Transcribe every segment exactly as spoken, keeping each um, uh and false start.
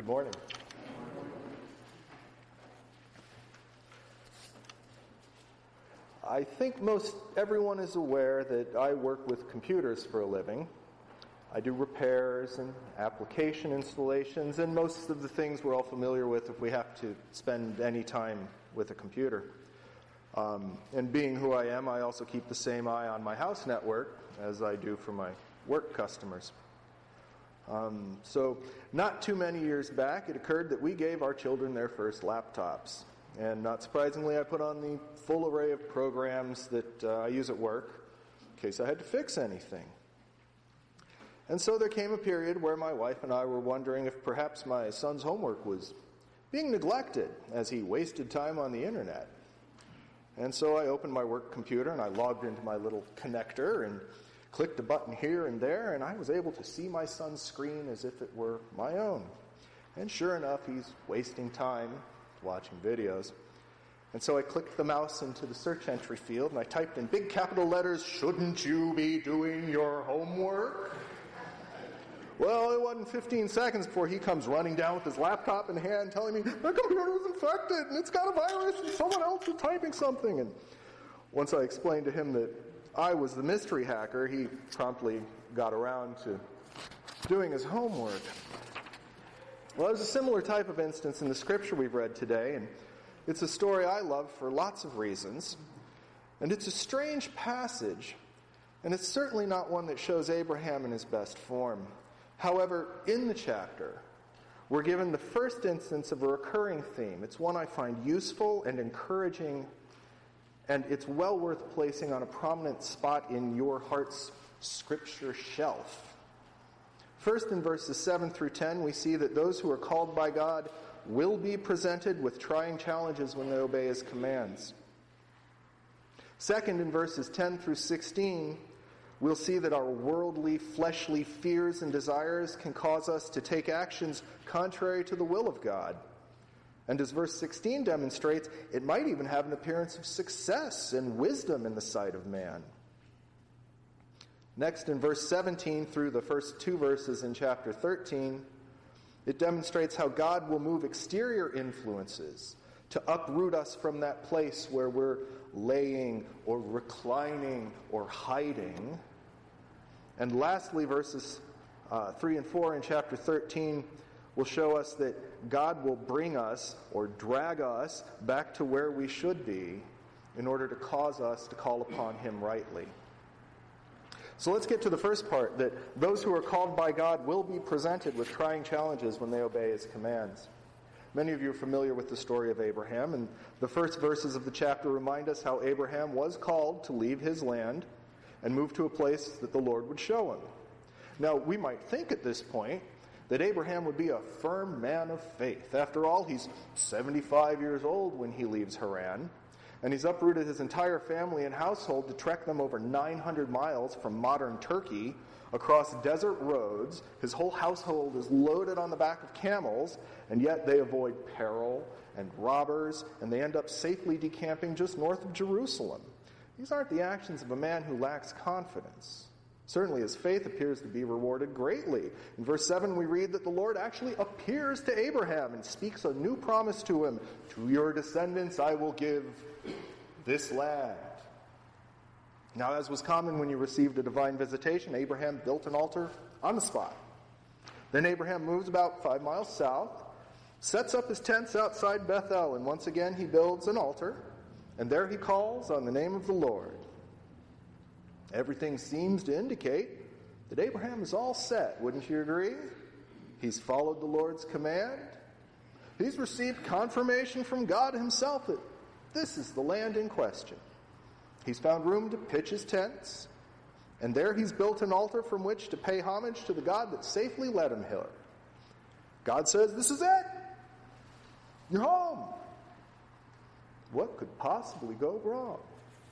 morning. I think most everyone is aware that I work with computers for a living. I do repairs and application installations and most of the things we're all familiar with if we have to spend any time with a computer. Um, and being who I am, I also keep the same eye on my house network as I do for my work customers. Um, so not too many years back, it occurred that we gave our children their first laptops. And not surprisingly, I put on the full array of programs that uh, I use at work in case I had to fix anything. And so there came a period where my wife and I were wondering if perhaps my son's homework was being neglected as he wasted time on the internet. And so I opened my work computer and I logged into my little connector and clicked a button here and there, and I was able to see my son's screen as if it were my own. And sure enough, he's wasting time watching videos. And so I clicked the mouse into the search entry field and I typed in big capital letters, "Shouldn't you be doing your homework?" Well, it wasn't fifteen seconds before he comes running down with his laptop in hand telling me, "My computer was infected and it's got a virus and someone else is typing something." And once I explained to him that I was the mystery hacker, he promptly got around to doing his homework. Well, there's a similar type of instance in the scripture we've read today, and it's a story I love for lots of reasons. And it's a strange passage, and it's certainly not one that shows Abraham in his best form. However, in the chapter, we're given the first instance of a recurring theme. It's one I find useful and encouraging, and it's well worth placing on a prominent spot in your heart's scripture shelf. First, in verses seven through ten, we see that those who are called by God will be presented with trying challenges when they obey His commands. Second, in verses ten through sixteen, we'll see that our worldly, fleshly fears and desires can cause us to take actions contrary to the will of God. And as verse sixteen demonstrates, it might even have an appearance of success and wisdom in the sight of man. Next, in verse seventeen through the first two verses in chapter thirteen, it demonstrates how God will move exterior influences to uproot us from that place where we're laying or reclining or hiding. And lastly, verses uh, three and four in chapter thirteen will show us that God will bring us or drag us back to where we should be in order to cause us to call upon Him rightly. So let's get to the first part, that those who are called by God will be presented with trying challenges when they obey His commands. Many of you are familiar with the story of Abraham, and the first verses of the chapter remind us how Abraham was called to leave his land and move to a place that the Lord would show him. Now, we might think at this point that Abraham would be a firm man of faith. After all, he's seventy-five years old when he leaves Haran, and he's uprooted his entire family and household to trek them over nine hundred miles from modern Turkey across desert roads. His whole household is loaded on the back of camels, and yet they avoid peril and robbers, and they end up safely decamping just north of Jerusalem. These aren't the actions of a man who lacks confidence. Certainly his faith appears to be rewarded greatly. In verse seven we read that the Lord actually appears to Abraham and speaks a new promise to him. "To your descendants I will give this land." Now, as was common when you received a divine visitation, Abraham built an altar on the spot. Then Abraham moves about five miles south, sets up his tents outside Bethel, and once again he builds an altar, and there he calls on the name of the Lord. Everything seems to indicate that Abraham is all set, wouldn't you agree? He's followed the Lord's command. He's received confirmation from God Himself that this is the land in question. He's found room to pitch his tents, and there he's built an altar from which to pay homage to the God that safely led him here. God says, "This is it. You're home." What could possibly go wrong?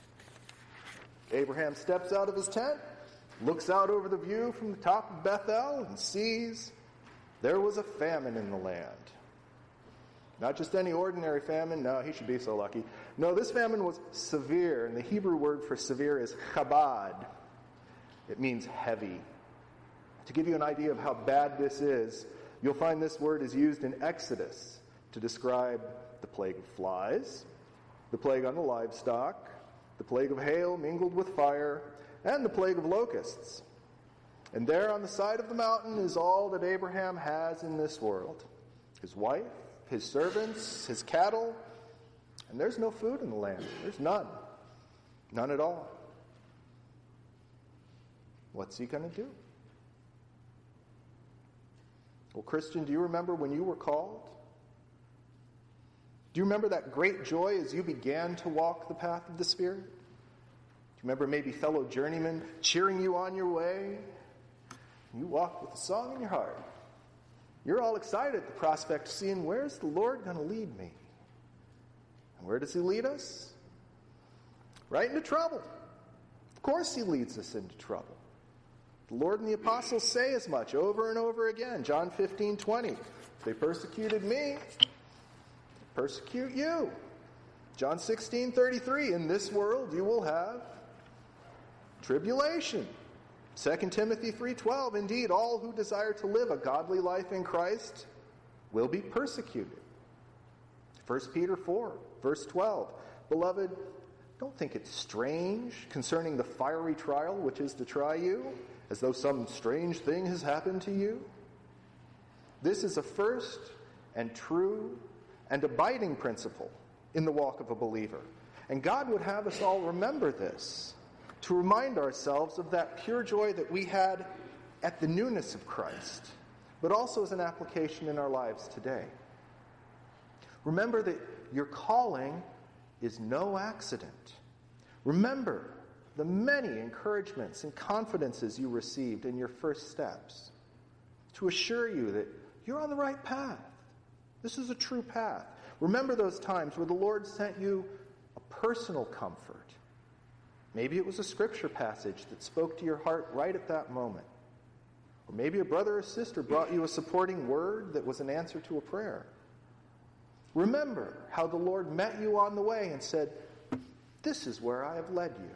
Abraham steps out of his tent, looks out over the view from the top of Bethel, and sees there was a famine in the land. Not just any ordinary famine. No, he should be so lucky. No, this famine was severe, and the Hebrew word for severe is chabad. It means heavy. To give you an idea of how bad this is, You'll find this word is used in Exodus to describe the plague of flies, the plague on the livestock, the plague of hail mingled with fire, and the plague of locusts. And there on the side of the mountain is all that Abraham has in this world. His wife, his servants, his cattle, and there's no food in the land. There's none. None at all. What's he going to do? Well, Christian, do you remember when you were called? Do you remember that great joy as you began to walk the path of the Spirit? Do you remember maybe fellow journeymen cheering you on your way? You walked with a song in your heart. You're all excited at the prospect of seeing, where's the Lord going to lead me? And where does he lead us? Right into trouble. Of course he leads us into trouble. The Lord and the apostles say as much over and over again. John fifteen twenty. If they persecuted me, they persecute you. John sixteen thirty-three. In this world you will have tribulation. Second Timothy three twelve. Indeed, all who desire to live a godly life in Christ will be persecuted. First Peter four, verse twelve. Beloved, don't think it strange concerning the fiery trial which is to try you, as though some strange thing has happened to you. This is a first and true and abiding principle in the walk of a believer. And God would have us all remember this, to remind ourselves of that pure joy that we had at the newness of Christ, but also as an application in our lives today. Remember that your calling is no accident. Remember the many encouragements and confidences you received in your first steps to assure you that you're on the right path. This is a true path. Remember those times where the Lord sent you a personal comfort. Maybe it was a scripture passage that spoke to your heart right at that moment. Or maybe a brother or sister brought you a supporting word that was an answer to a prayer. Remember how the Lord met you on the way and said, "This is where I have led you."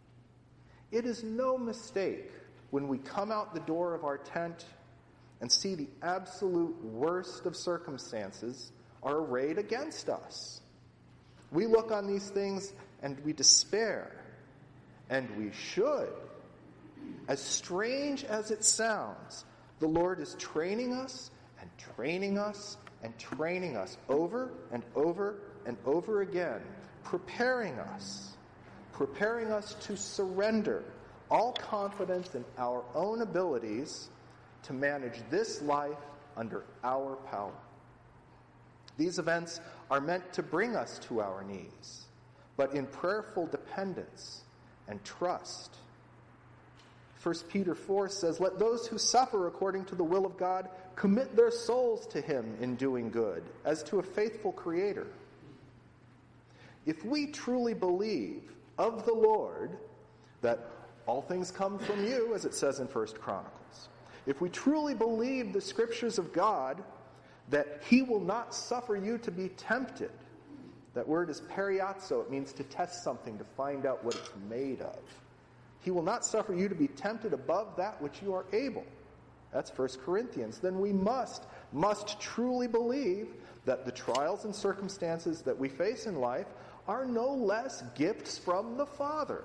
It is no mistake when we come out the door of our tent and see the absolute worst of circumstances are arrayed against us. We look on these things and we despair, and we should. As strange as it sounds, the Lord is training us and training us and training us over and over and over again, preparing us, preparing us to surrender all confidence in our own abilities to manage this life under our power. These events are meant to bring us to our knees, but in prayerful dependence and trust. First Peter four says, "Let those who suffer according to the will of God commit their souls to him in doing good, as to a faithful Creator." If we truly believe of the Lord that all things come from you, as it says in First Chronicles, if we truly believe the scriptures of God, that he will not suffer you to be tempted. That word is periazo. It means to test something, to find out what it's made of. He will not suffer you to be tempted above that which you are able. That's First Corinthians. Then we must, must truly believe that the trials and circumstances that we face in life are no less gifts from the Father,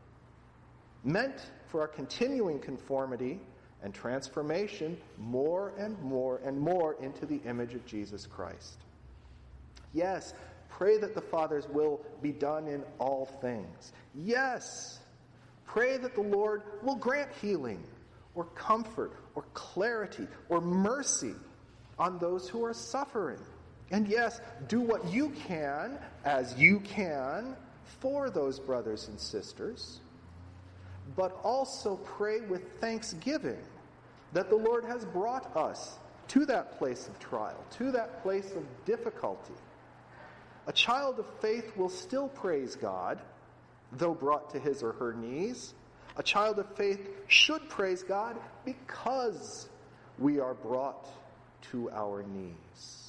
meant for our continuing conformity and transformation more and more and more into the image of Jesus Christ. Yes, pray that the Father's will be done in all things. Yes, pray that the Lord will grant healing or comfort or clarity or mercy on those who are suffering. And yes, do what you can, as you can, for those brothers and sisters. But also pray with thanksgiving that the Lord has brought us to that place of trial, to that place of difficulty. A child of faith will still praise God, though brought to his or her knees. A child of faith should praise God because we are brought to our knees.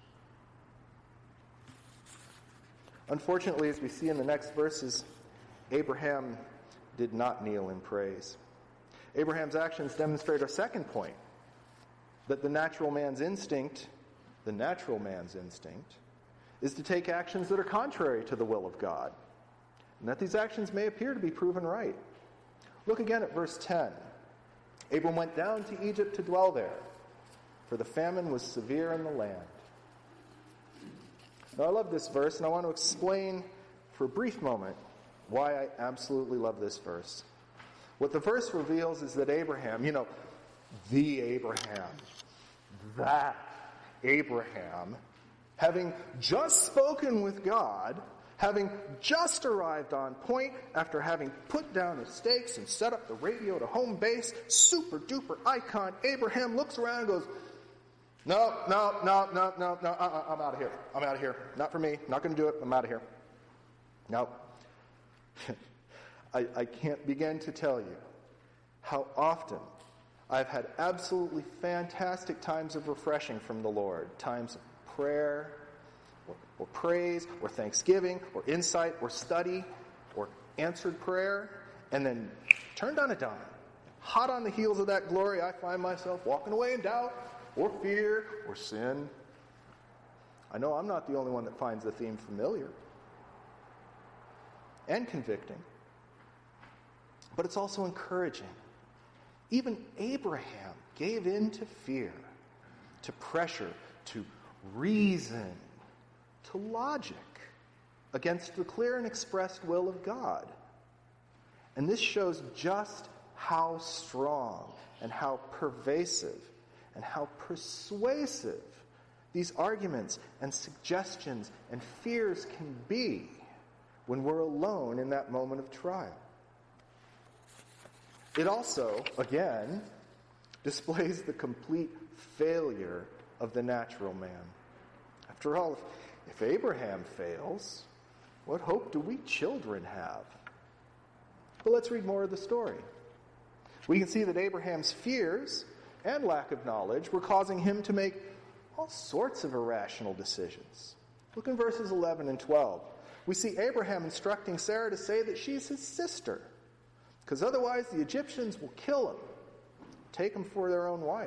Unfortunately, as we see in the next verses, Abraham did not kneel in praise. Abraham's actions demonstrate our second point. that the natural man's instinct, the natural man's instinct, is to take actions that are contrary to the will of God, and that these actions may appear to be proven right. Look again at verse ten. Abram went down to Egypt to dwell there, for the famine was severe in the land. Now, I love this verse, and I want to explain for a brief moment why I absolutely love this verse. What the verse reveals is that Abraham, you know, the Abraham, that Abraham, having just spoken with God, having just arrived on point after having put down the stakes and set up the radio to home base, super duper icon, Abraham looks around and goes, no, no, no, no, no, no, uh-uh, I'm out of here. I'm out of here. Not for me. Not going to do it. I'm out of here. No. I, I can't begin to tell you how often I've had absolutely fantastic times of refreshing from the Lord, times of prayer, or, or praise, or thanksgiving, or insight, or study, or answered prayer, and then turned on a dime. Hot on the heels of that glory, I find myself walking away in doubt, or fear, or sin. I know I'm not the only one that finds the theme familiar and convicting, but it's also encouraging. Even Abraham gave in to fear, to pressure, to reason, to logic against the clear and expressed will of God. And this shows just how strong and how pervasive and how persuasive these arguments and suggestions and fears can be when we're alone in that moment of trial. It also, again, displays the complete failure of the natural man. After all, if, if Abraham fails, what hope do we children have? But let's read more of the story. We can see that Abraham's fears and lack of knowledge were causing him to make all sorts of irrational decisions. Look in verses eleven and twelve. We see Abraham instructing Sarah to say that she's his sister, because otherwise the Egyptians will kill him, take him for their own wife.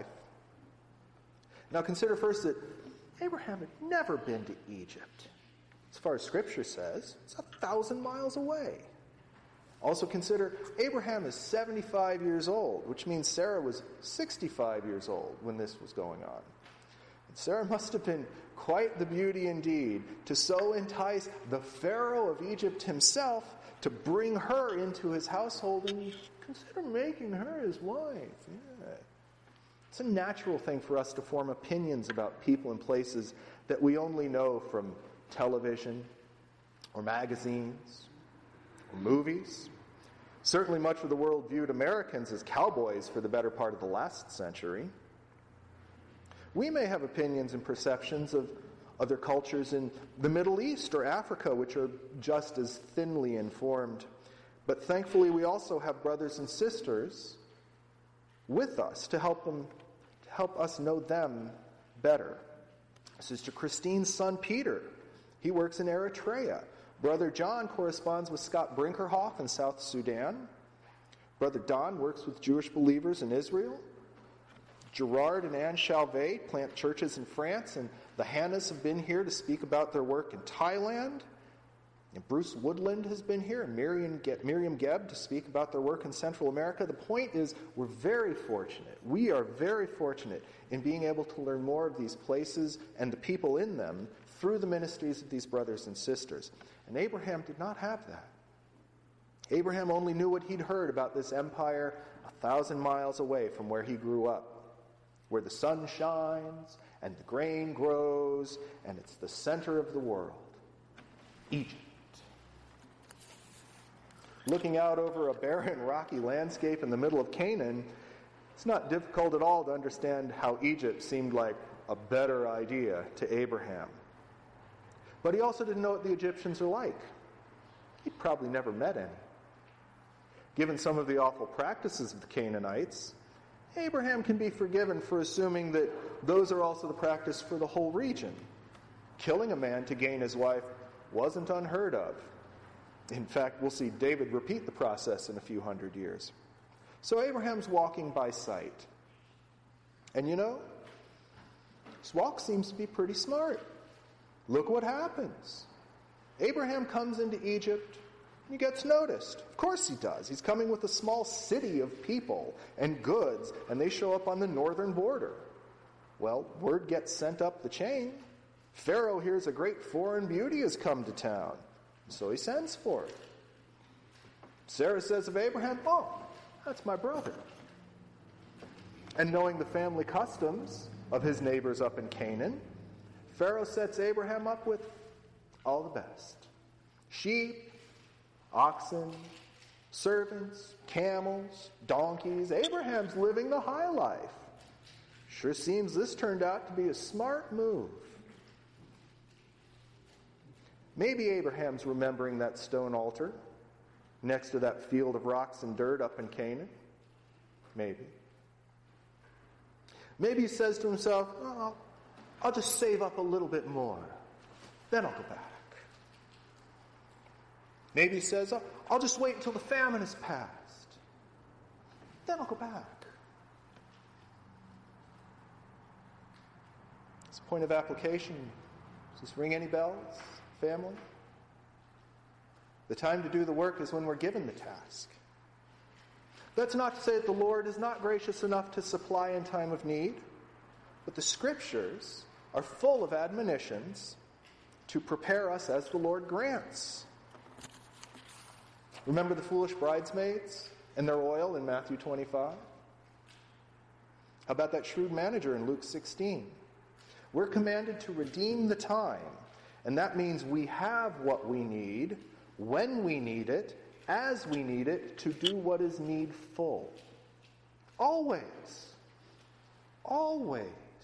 Now consider first that Abraham had never been to Egypt. As far as Scripture says, it's a thousand miles away. Also consider Abraham is seventy-five years old, which means Sarah was sixty-five years old when this was going on. And Sarah must have been quite the beauty indeed to so entice the Pharaoh of Egypt himself to bring her into his household and consider making her his wife. Yeah. It's a natural thing for us to form opinions about people and places that we only know from television or magazines or movies. Certainly much of the world viewed Americans as cowboys for the better part of the last century. We may have opinions and perceptions of other cultures in the Middle East or Africa, which are just as thinly informed. But thankfully, we also have brothers and sisters with us to help them, to help us know them better. Sister Christine's son, Peter, he works in Eritrea. Brother John corresponds with Scott Brinkerhoff in South Sudan. Brother Don works with Jewish believers in Israel. Gerard and Anne Chalvet plant churches in France, and the Hannas have been here to speak about their work in Thailand. And Bruce Woodland has been here, and Miriam, Ge- Miriam Gebb to speak about their work in Central America. The point is, we're very fortunate. We are very fortunate in being able to learn more of these places and the people in them through the ministries of these brothers and sisters. And Abraham did not have that. Abraham only knew what he'd heard about this empire a thousand miles away from where he grew up, where the sun shines and the grain grows and it's the center of the world, Egypt. Looking out over a barren, rocky landscape in the middle of Canaan, it's not difficult at all to understand how Egypt seemed like a better idea to Abraham. But he also didn't know what the Egyptians are like. He'd probably never met any. Given some of the awful practices of the Canaanites, Abraham can be forgiven for assuming that those are also the practice for the whole region. Killing a man to gain his wife wasn't unheard of. In fact, we'll see David repeat the process in a few hundred years. So Abraham's walking by sight. And you know, This walk seems to be pretty smart. Look what happens. Abraham comes into Egypt and he gets noticed. Of course he does. He's coming with a small city of people and goods, and they show up on the northern border. Well, word gets sent up the chain. Pharaoh hears a great foreign beauty has come to town, so he sends for it. Sarah says of Abraham, "Oh, that's my brother." And knowing the family customs of his neighbors up in Canaan, Pharaoh sets Abraham up with all the best. Sheep, oxen, servants, camels, donkeys. Abraham's living the high life. Sure seems this turned out to be a smart move. Maybe Abraham's remembering that stone altar next to that field of rocks and dirt up in Canaan. Maybe. Maybe he says to himself, oh, I'll just save up a little bit more. Then I'll go back. Maybe he says, oh, I'll just wait until the famine is past. Then I'll go back. It's a point of application. Does this ring any bells, family? The time to do the work is when we're given the task. That's not to say that the Lord is not gracious enough to supply in time of need, but the Scriptures are full of admonitions to prepare us as the Lord grants. Remember the foolish bridesmaids and their oil in Matthew twenty-five? How about that shrewd manager in Luke sixteen? We're commanded to redeem the time, and that means we have what we need, when we need it, as we need it, to do what is needful. Always. Always.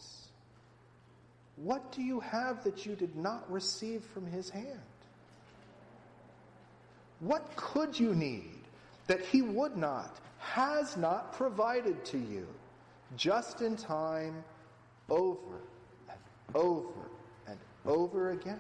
What do you have that you did not receive from his hand? What could you need that he would not, has not provided to you, just in time, over and over and over again?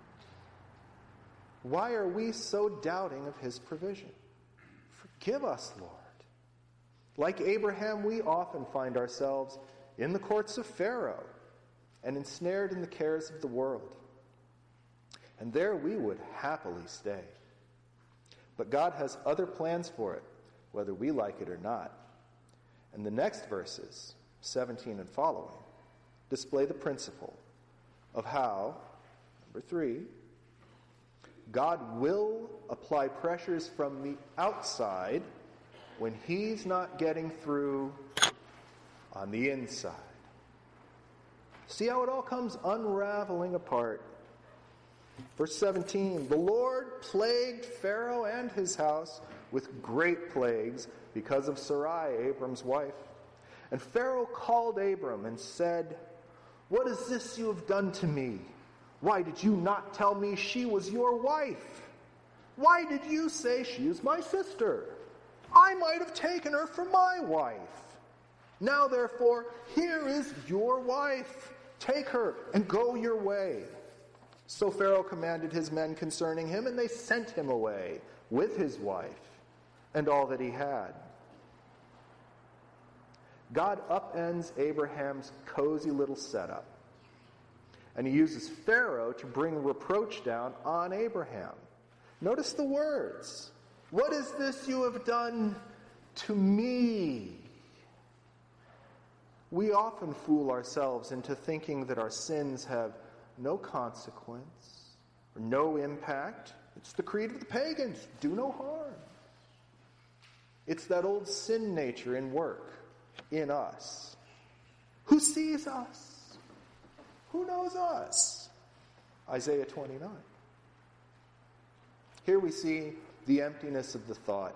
Why are we so doubting of his provision? Forgive us, Lord. Like Abraham, we often find ourselves in the courts of Pharaoh and ensnared in the cares of the world. And there we would happily stay. But God has other plans for it, whether we like it or not. And the next verses, seventeen and following, display the principle of how, number three, God will apply pressures from the outside when he's not getting through on the inside. See how it all comes unraveling apart. Verse seventeen, the Lord plagued Pharaoh and his house with great plagues because of Sarai, Abram's wife. And Pharaoh called Abram and said, "What is this you have done to me? Why did you not tell me she was your wife? Why did you say she is my sister? I might have taken her for my wife. Now, therefore, here is your wife. Take her and go your way." So Pharaoh commanded his men concerning him, and they sent him away with his wife and all that he had. God upends Abraham's cozy little setup, and he uses Pharaoh to bring reproach down on Abraham. Notice the words. What is this you have done to me? We often fool ourselves into thinking that our sins have no consequence or no impact. It's the creed of the pagans. Do no harm. It's that old sin nature in work in us. Who sees us? Who knows us? Isaiah twenty-nine. Here we see the emptiness of the thought.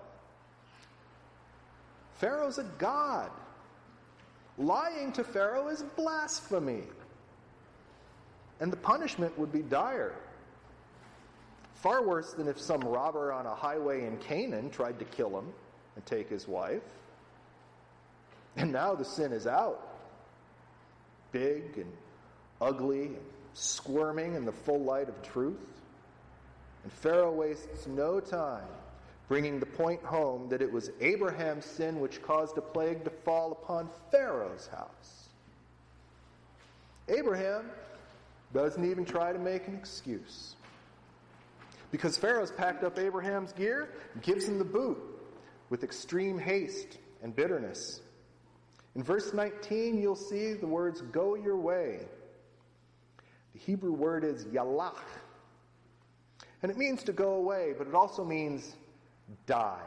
Pharaoh's a god. Lying to Pharaoh is blasphemy. And the punishment would be dire. Far worse than if some robber on a highway in Canaan tried to kill him and take his wife. And now the sin is out. Big and ugly and squirming in the full light of truth. And Pharaoh wastes no time bringing the point home that it was Abraham's sin which caused a plague to fall upon Pharaoh's house. Abraham doesn't even try to make an excuse. Because Pharaoh's packed up Abraham's gear and gives him the boot with extreme haste and bitterness. In verse nineteen, you'll see the words, "Go your way." The Hebrew word is yalach. And it means to go away, but it also means die.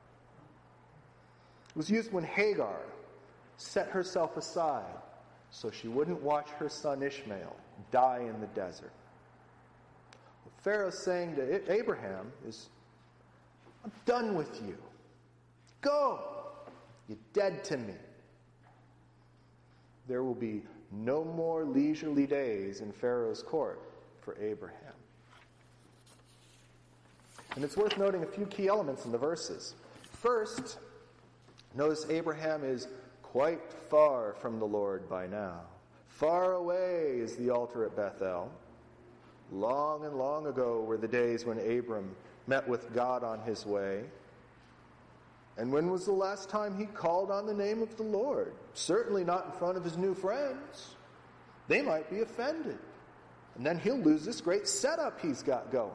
It was used when Hagar set herself aside so she wouldn't watch her son Ishmael die in the desert. What Pharaoh's saying to Abraham is, I'm done with you. Go. You're dead to me. There will be no more leisurely days in Pharaoh's court for Abraham. And it's worth noting a few key elements in the verses. First, notice Abraham is quite far from the Lord by now. Far away is the altar at Bethel. Long and long ago were the days when Abram met with God on his way. And when was the last time he called on the name of the Lord? Certainly not in front of his new friends. They might be offended. And then he'll lose this great setup he's got going.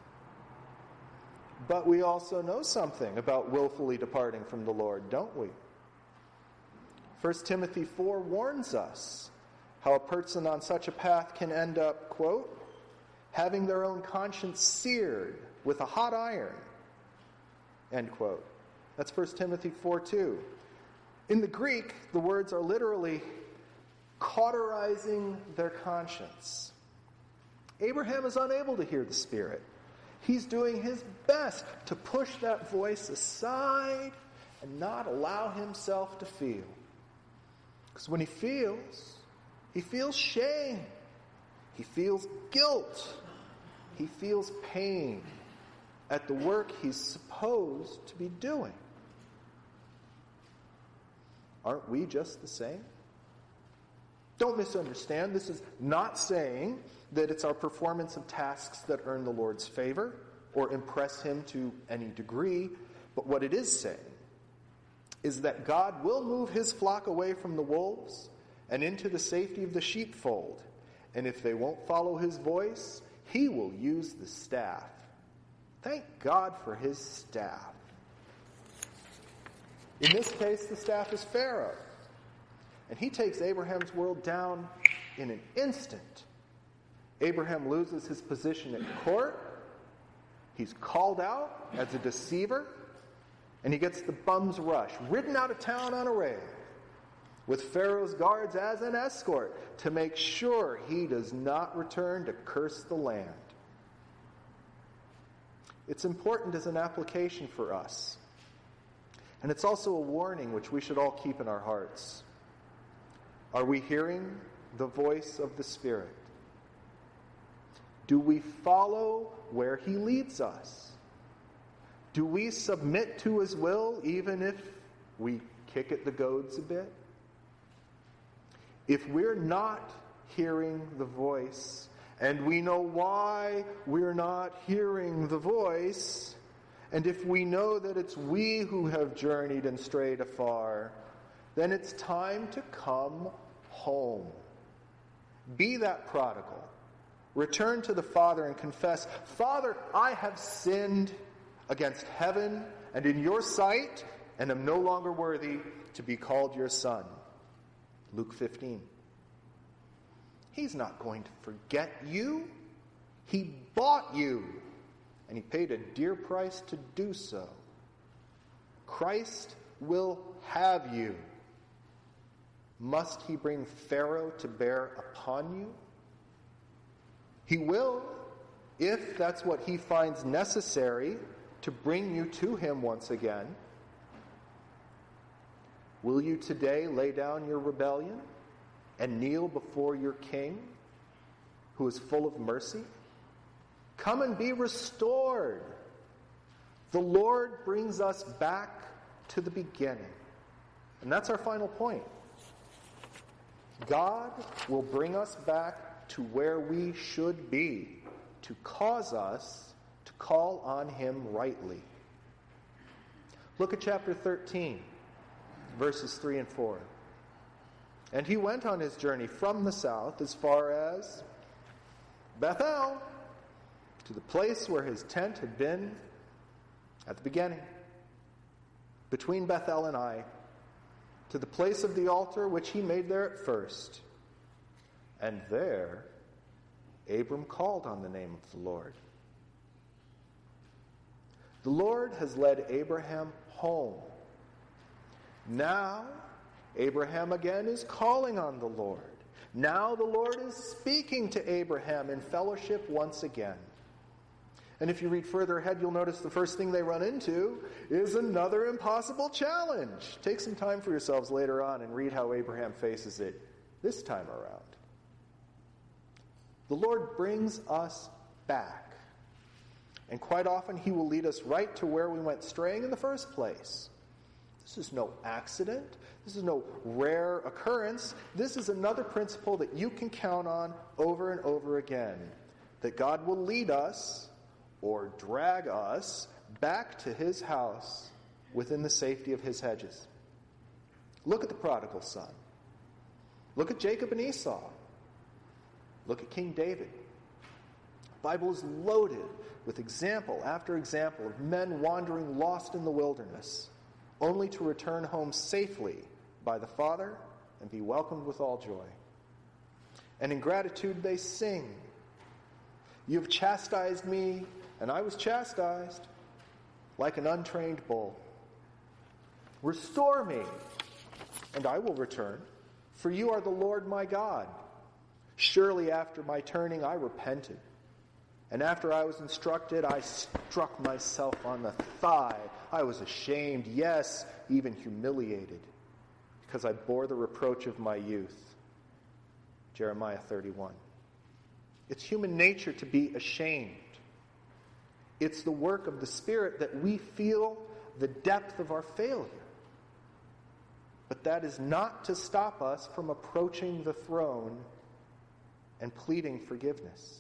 But we also know something about willfully departing from the Lord, don't we? First Timothy four warns us how a person on such a path can end up, quote, having their own conscience seared with a hot iron, end quote. That's First Timothy four two. In the Greek, the words are literally cauterizing their conscience. Abraham is unable to hear the Spirit. He's doing his best to push that voice aside and not allow himself to feel. Because when he feels, he feels shame. He feels guilt. He feels pain at the work he's supposed to be doing. Aren't we just the same? Don't misunderstand. This is not saying that it's our performance of tasks that earn the Lord's favor or impress him to any degree. But what it is saying is that God will move his flock away from the wolves and into the safety of the sheepfold. And if they won't follow his voice, he will use the staff. Thank God for his staff. In this case, the staff is Pharaoh. And he takes Abraham's world down in an instant. Abraham loses his position at court. He's called out as a deceiver. And he gets the bum's rush, ridden out of town on a rail, with Pharaoh's guards as an escort to make sure he does not return to curse the land. It's important as an application for us. And it's also a warning which we should all keep in our hearts. Are we hearing the voice of the Spirit? Do we follow where he leads us? Do we submit to his will even if we kick at the goads a bit? If we're not hearing the voice, and we know why we're not hearing the voice, and if we know that it's we who have journeyed and strayed afar, then it's time to come home. Be that prodigal. Return to the Father and confess, Father, I have sinned against heaven and in your sight, and am no longer worthy to be called your son. Luke fifteen. He's not going to forget you. He bought you, and he paid a dear price to do so. Christ will have you. Must he bring Pharaoh to bear upon you? He will, if that's what he finds necessary to bring you to him once again. Will you today lay down your rebellion and kneel before your King, who is full of mercy? Come and be restored. The Lord brings us back to the beginning. And that's our final point. God will bring us back to where we should be, to cause us to call on him rightly. Look at chapter thirteen, verses three and four. And he went on his journey from the south as far as Bethel, to the place where his tent had been at the beginning, between Bethel and Ai, to the place of the altar which he made there at first. And there Abram called on the name of the Lord. The Lord has led Abraham home. Now Abraham again is calling on the Lord. Now the Lord is speaking to Abraham in fellowship once again. And if you read further ahead, you'll notice the first thing they run into is another impossible challenge. Take some time for yourselves later on and read how Abraham faces it this time around. The Lord brings us back. And quite often he will lead us right to where we went straying in the first place. This is no accident. This is no rare occurrence. This is another principle that you can count on over and over again. That God will lead us or drag us back to his house within the safety of his hedges. Look at the prodigal son. Look at Jacob and Esau. Look at King David. The Bible is loaded with example after example of men wandering lost in the wilderness, only to return home safely by the Father and be welcomed with all joy. And in gratitude they sing, "You have chastised me, and I was chastised, like an untrained bull. Restore me, and I will return, for you are the Lord my God. Surely after my turning I repented, and after I was instructed I struck myself on the thigh. I was ashamed, yes, even humiliated, because I bore the reproach of my youth." Jeremiah thirty-one. It's human nature to be ashamed. It's the work of the Spirit that we feel the depth of our failure. But that is not to stop us from approaching the throne and pleading forgiveness.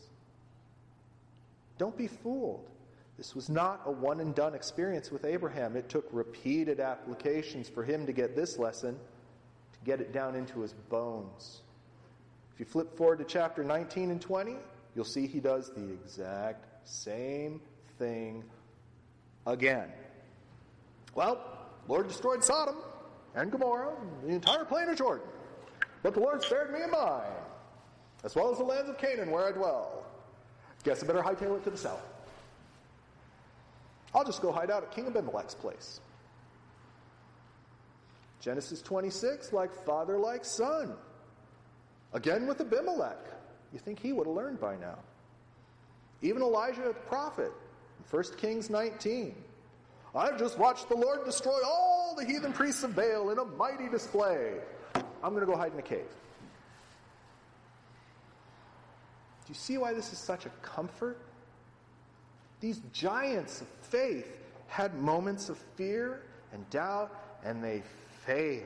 Don't be fooled. This was not a one-and-done experience with Abraham. It took repeated applications for him to get this lesson, to get it down into his bones. If you flip forward to chapter nineteen and twenty, you'll see he does the exact same thing again. Well, Lord destroyed Sodom and Gomorrah, the entire plain of Jordan. But the Lord spared me and mine, as well as the lands of Canaan where I dwell. Guess I better hightail it to the south. I'll just go hide out at King Abimelech's place. Genesis twenty-six, like father, like son. Again with Abimelech. You think he would have learned by now. Even Elijah the prophet, First Kings nineteen. I've just watched the Lord destroy all the heathen priests of Baal in a mighty display. I'm going to go hide in a cave. Do you see why this is such a comfort? These giants of faith had moments of fear and doubt, and they failed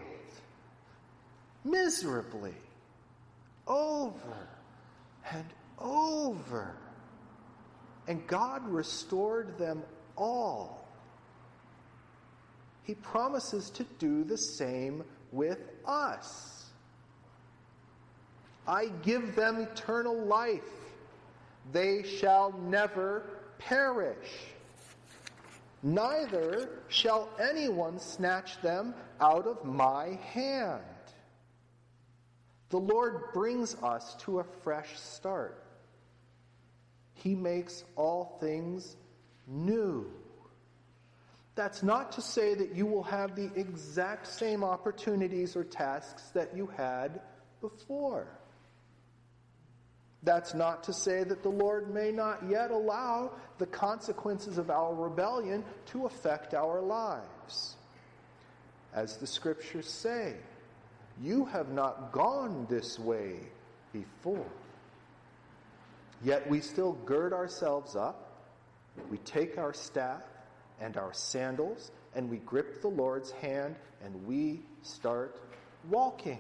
miserably over and over. And God restored them all. He promises to do the same with us. I give them eternal life. They shall never perish. Neither shall anyone snatch them out of my hand. The Lord brings us to a fresh start. He makes all things new. That's not to say that you will have the exact same opportunities or tasks that you had before. That's not to say that the Lord may not yet allow the consequences of our rebellion to affect our lives. As the scriptures say, you have not gone this way before. Yet we still gird ourselves up, we take our staff and our sandals, and we grip the Lord's hand, and we start walking.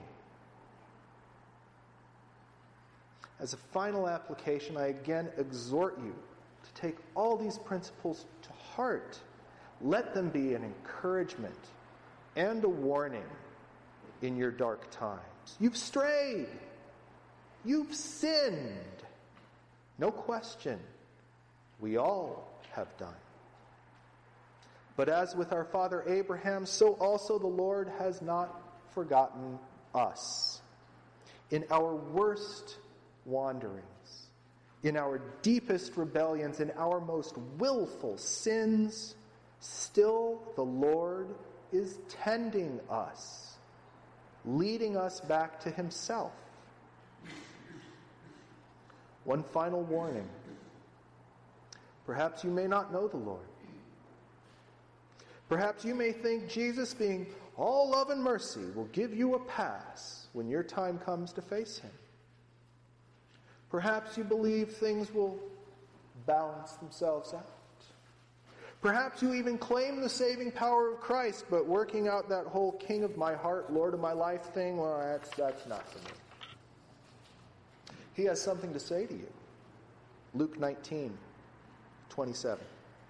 As a final application, I again exhort you to take all these principles to heart. Let them be an encouragement and a warning in your dark times. You've strayed. You've sinned. No question. We all have done. But as with our father Abraham, so also the Lord has not forgotten us. In our worst wanderings, in our deepest rebellions, in our most willful sins, still the Lord is tending us, leading us back to himself. One final warning. Perhaps you may not know the Lord. Perhaps you may think Jesus, being all love and mercy, will give you a pass when your time comes to face him. Perhaps you believe things will balance themselves out. Perhaps you even claim the saving power of Christ, but working out that whole King of my heart, Lord of my life thing, well, that's, that's not for me. He has something to say to you. Luke nineteen, twenty-seven.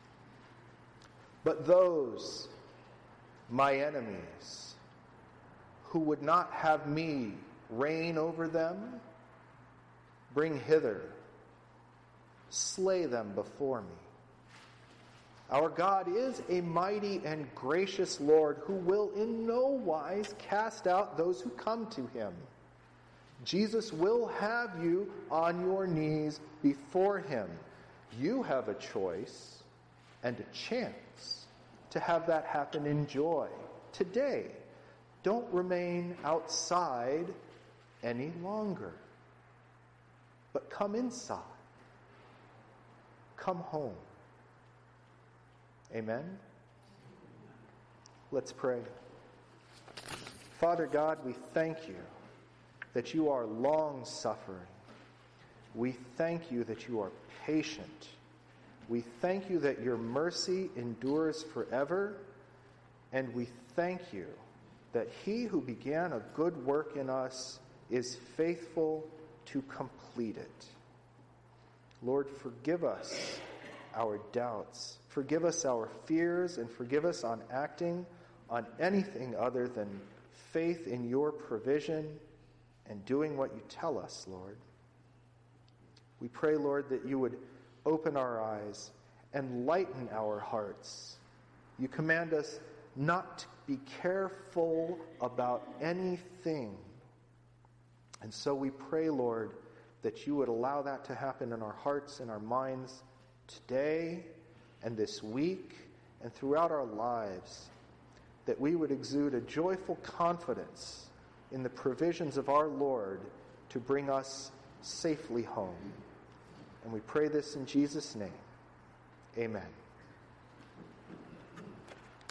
But those, my enemies, who would not have me reign over them, bring hither, slay them before me. Our God is a mighty and gracious Lord who will in no wise cast out those who come to him. Jesus will have you on your knees before him. You have a choice and a chance to have that happen in joy today. Don't remain outside any longer, but come inside. Come home. Amen? Let's pray. Father God, we thank you that you are long-suffering. We thank you that you are patient. We thank you that your mercy endures forever. And we thank you that he who began a good work in us is faithful to complete it. Lord, forgive us our doubts. Forgive us our fears, and forgive us on acting on anything other than faith in your provision and doing what you tell us, Lord. We pray, Lord, that you would open our eyes and lighten our hearts. You command us not to be careful about anything. And so we pray, Lord, that you would allow that to happen in our hearts and our minds today and this week and throughout our lives, that we would exude a joyful confidence in the provisions of our Lord to bring us safely home. And we pray this in Jesus' name. Amen.